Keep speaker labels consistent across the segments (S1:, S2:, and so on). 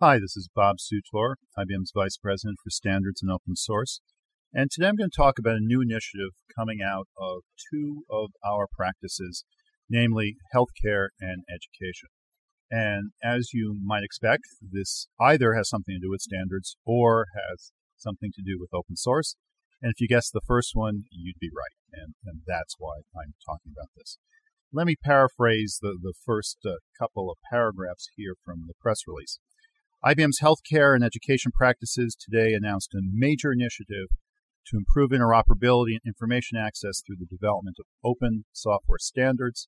S1: Hi, this is Bob Sutor, IBM's Vice President for Standards and Open Source. And today I'm going to talk about a new initiative coming out of two of our practices, namely healthcare and education. And as you might expect, this either has something to do with standards or has something to do with open source. And if you guessed the first one, you'd be right. And that's why I'm talking about this. Let me paraphrase the first couple of paragraphs here from the press release. IBM's healthcare and education practices today announced a major initiative to improve interoperability and information access through the development of open software standards.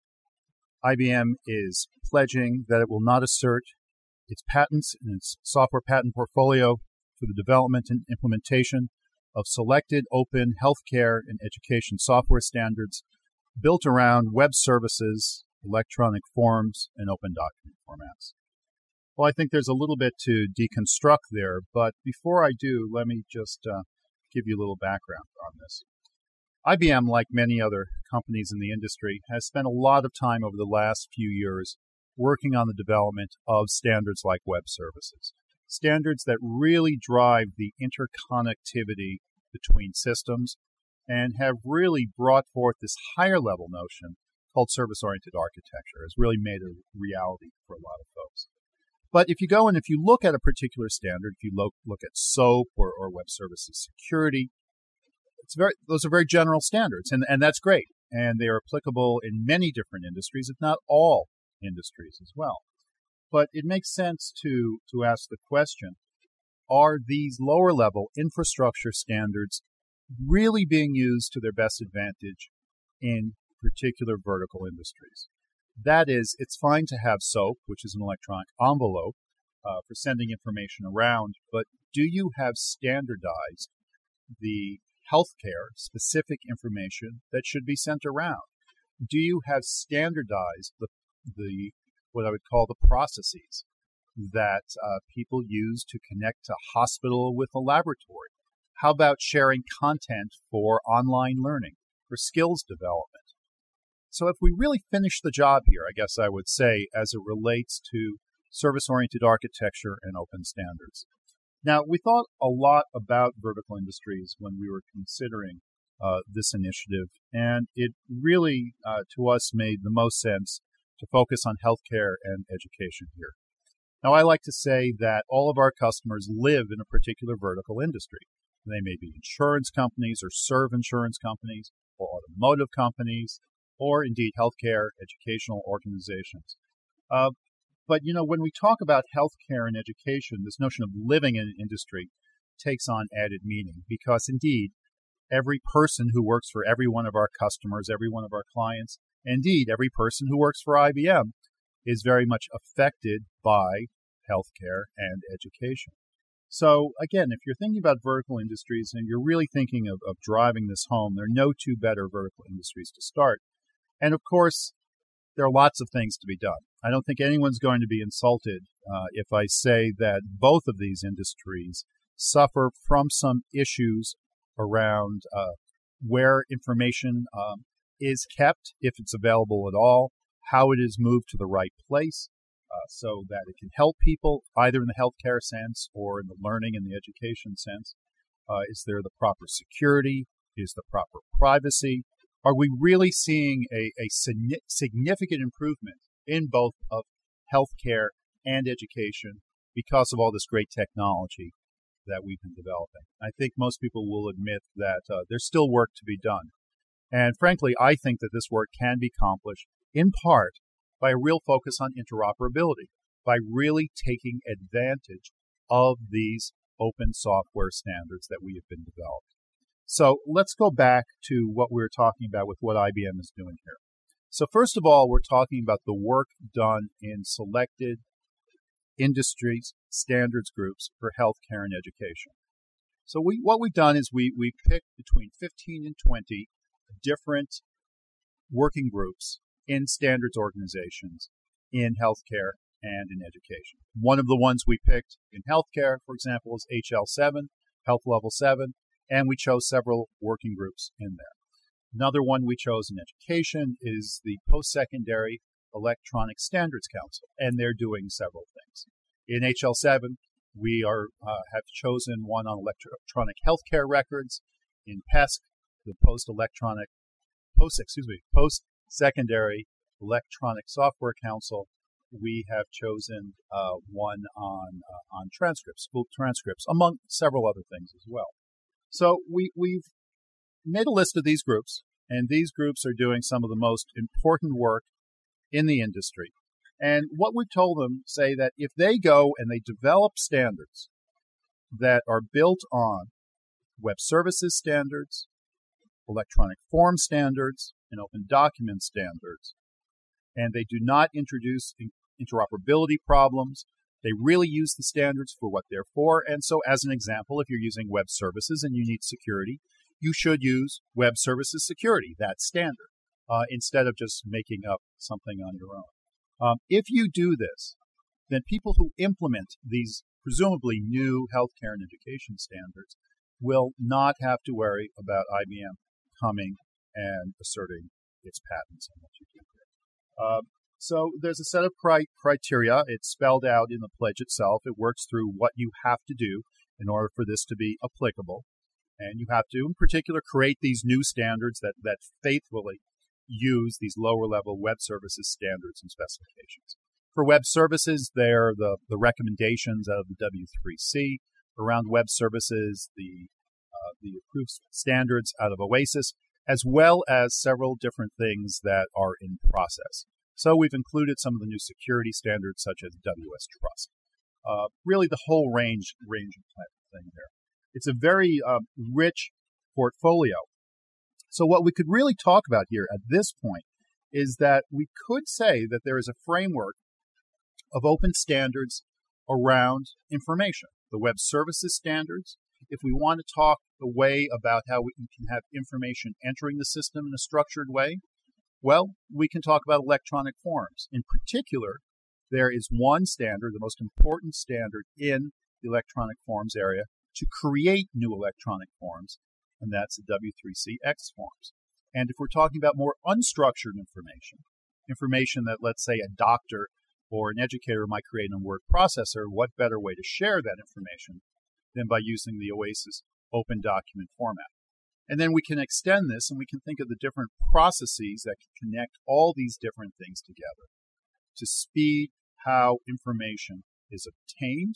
S1: IBM is pledging that it will not assert its patents and its software patent portfolio for the development and implementation of selected open healthcare and education software standards built around web services, electronic forms, and open document formats. Well, I think there's a little bit to deconstruct there, but before I do, let me just give you a little background on this. IBM, like many other companies in the industry, has spent a lot of time over the last few years working on the development of standards like web services, standards that really drive the interconnectivity between systems and have really brought forth this higher level notion called service-oriented architecture. It's really made a reality for a lot of folks. But if you go and if you look at a particular standard, if you look at SOAP or web services security, those are very general standards, and that's great. And they are applicable in many different industries, if not all industries as well. But it makes sense to ask the question, are these lower level infrastructure standards really being used to their best advantage in particular vertical industries? That is, it's fine to have SOAP, which is an electronic envelope for sending information around, but do you have standardized the healthcare specific information that should be sent around? Do you have standardized the what I would call the processes that people use to connect a hospital with a laboratory? How about sharing content for online learning, for skills development? So if we really finish the job here, I guess I would say, as it relates to service-oriented architecture and open standards. Now, we thought a lot about vertical industries when we were considering this initiative, and it really, to us, made the most sense to focus on healthcare and education here. Now, I like to say that all of our customers live in a particular vertical industry. They may be insurance companies or serve insurance companies or automotive companies, or indeed healthcare, educational organizations. But, when we talk about healthcare and education, this notion of living in an industry takes on added meaning because, indeed, every person who works for every one of our customers, every one of our clients, indeed, every person who works for IBM is very much affected by healthcare and education. So, again, if you're thinking about vertical industries and you're really thinking of driving this home, there are no two better vertical industries to start. And of course, there are lots of things to be done. I don't think anyone's going to be insulted if I say that both of these industries suffer from some issues around where information is kept, if it's available at all, how it is moved to the right place so that it can help people either in the healthcare sense or in the learning and the education sense. Is there the proper security? Is the proper privacy? Are we really seeing a significant improvement in both of healthcare and education because of all this great technology that we've been developing? I think most people will admit that there's still work to be done. And frankly, I think that this work can be accomplished in part by a real focus on interoperability, by really taking advantage of these open software standards that we have been developed. So let's go back to what we were talking about with what IBM is doing here. So first of all, we're talking about the work done in selected industries, standards groups for healthcare and education. So what we've done is we picked between 15 and 20 different working groups in standards organizations in healthcare and in education. One of the ones we picked in healthcare, for example, is HL7, Health Level 7, and we chose several working groups in there. Another one we chose in education is the Post-Secondary Electronic Standards Council, and they're doing several things. In HL7, we have chosen one on electronic healthcare records. In PESC, the Post-Secondary Electronic Software Council, we have chosen one on transcripts, school transcripts, among several other things as well. So we've made a list of these groups, and these groups are doing some of the most important work in the industry. And what we've told them say that if they go and they develop standards that are built on web services standards, electronic form standards, and open document standards, and they do not introduce interoperability problems, they really use the standards for what they're for. And so, as an example, if you're using web services and you need security, you should use web services security, that standard, instead of just making up something on your own. If you do this, then people who implement these presumably new healthcare and education standards will not have to worry about IBM coming and asserting its patents on what you do here. So there's a set of criteria. It's spelled out in the pledge itself. It works through what you have to do in order for this to be applicable. And you have to, in particular, create these new standards that faithfully use these lower-level web services standards and specifications. For web services, they're the recommendations out of the W3C. Around web services, the approved standards out of OASIS, as well as several different things that are in process. So we've included some of the new security standards, such as WS Trust. Really the whole range of thing there. It's a very rich portfolio. So what we could really talk about here at this point is that we could say that there is a framework of open standards around information. The web services standards, if we want to talk the way about how we can have information entering the system in a structured way, well, we can talk about electronic forms. In particular, there is one standard, the most important standard in the electronic forms area, to create new electronic forms, and that's the W3C-X forms. And if we're talking about more unstructured information that, let's say, a doctor or an educator might create in a word processor, what better way to share that information than by using the OASIS open document format? And then we can extend this and we can think of the different processes that can connect all these different things together to speed how information is obtained,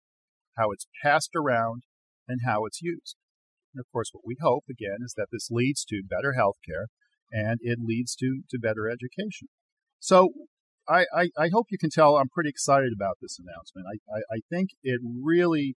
S1: how it's passed around, and how it's used. And of course, what we hope, again, is that this leads to better healthcare and it leads to better education. So I hope you can tell I'm pretty excited about this announcement. I think it really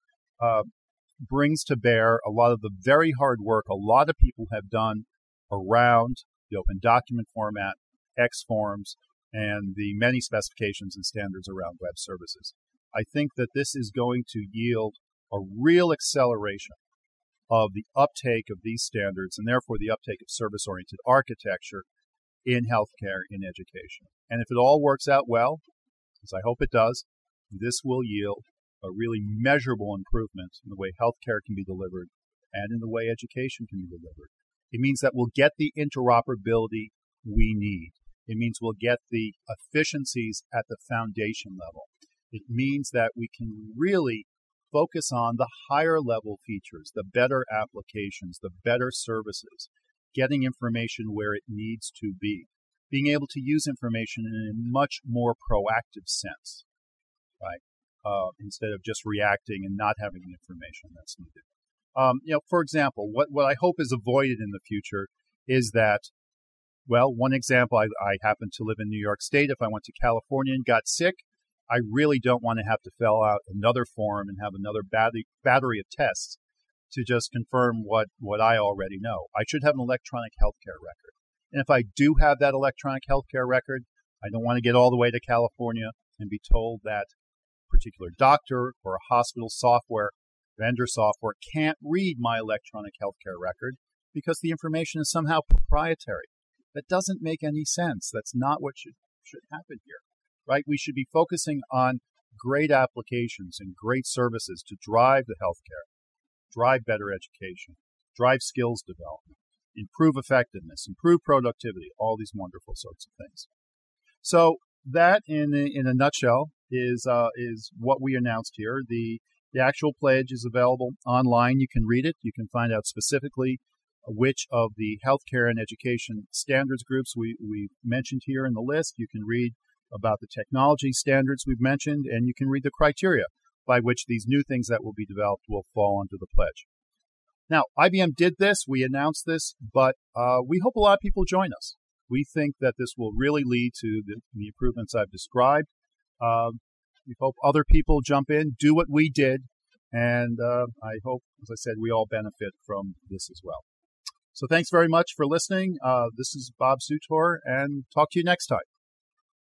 S1: brings to bear a lot of the very hard work a lot of people have done around the open document format, X forms, and the many specifications and standards around web services. I think that this is going to yield a real acceleration of the uptake of these standards and therefore the uptake of service-oriented architecture in healthcare, in education. And if it all works out well, as I hope it does, this will yield a really measurable improvement in the way healthcare can be delivered and in the way education can be delivered. It means that we'll get the interoperability we need. It means we'll get the efficiencies at the foundation level. It means that we can really focus on the higher level features, the better applications, the better services, getting information where it needs to be, being able to use information in a much more proactive sense, right? Instead of just reacting and not having the information that's needed. For example, what I hope is avoided in the future is that, well, one example, I happen to live in New York State. If I went to California and got sick, I really don't want to have to fill out another form and have another battery of tests to just confirm what I already know. I should have an electronic healthcare record. And if I do have that electronic healthcare record, I don't want to get all the way to California and be told that a particular doctor or a hospital vendor software can't read my electronic healthcare record because the information is somehow proprietary. That doesn't make any sense. That's not what should happen here, right? We should be focusing on great applications and great services to drive the healthcare, drive better education, drive skills development, improve effectiveness, improve productivity, all these wonderful sorts of things. So that, in a nutshell, is what we announced here. The actual pledge is available online. You can read it. You can find out specifically which of the healthcare and education standards groups we mentioned here in the list. You can read about the technology standards we've mentioned, and you can read the criteria by which these new things that will be developed will fall under the pledge. Now, IBM did this. We announced this, but we hope a lot of people join us. We think that this will really lead to the improvements I've described. We hope other people jump in, do what we did, and I hope, as I said, we all benefit from this as well. So thanks very much for listening. This is Bob Sutor, and talk to you next time.